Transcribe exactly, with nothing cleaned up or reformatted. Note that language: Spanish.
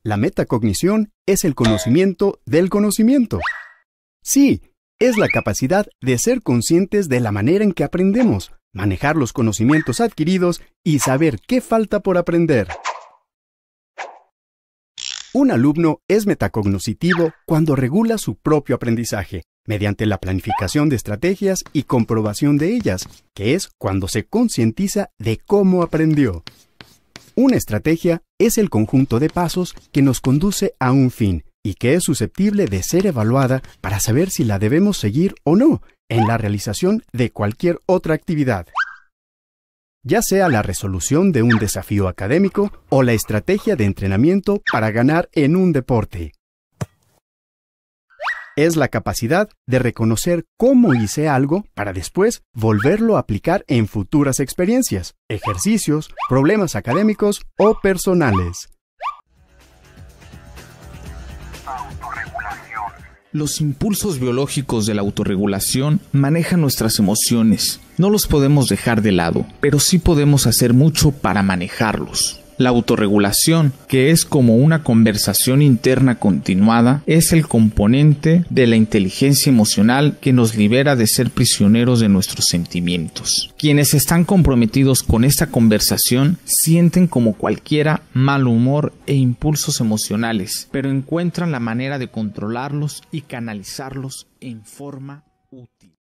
La metacognición es el conocimiento del conocimiento. Sí, es la capacidad de ser conscientes de la manera en que aprendemos, manejar los conocimientos adquiridos y saber qué falta por aprender. Un alumno es metacognoscitivo cuando regula su propio aprendizaje, mediante la planificación de estrategias y comprobación de ellas, que es cuando se concientiza de cómo aprendió. Una estrategia es el conjunto de pasos que nos conduce a un fin y que es susceptible de ser evaluada para saber si la debemos seguir o no en la realización de cualquier otra actividad, ya sea la resolución de un desafío académico o la estrategia de entrenamiento para ganar en un deporte. Es la capacidad de reconocer cómo hice algo para después volverlo a aplicar en futuras experiencias, ejercicios, problemas académicos o personales. Los impulsos biológicos de la autorregulación manejan nuestras emociones. No los podemos dejar de lado, pero sí podemos hacer mucho para manejarlos. La autorregulación, que es como una conversación interna continuada, es el componente de la inteligencia emocional que nos libera de ser prisioneros de nuestros sentimientos. Quienes están comprometidos con esta conversación sienten como cualquiera mal humor e impulsos emocionales, pero encuentran la manera de controlarlos y canalizarlos en forma útil.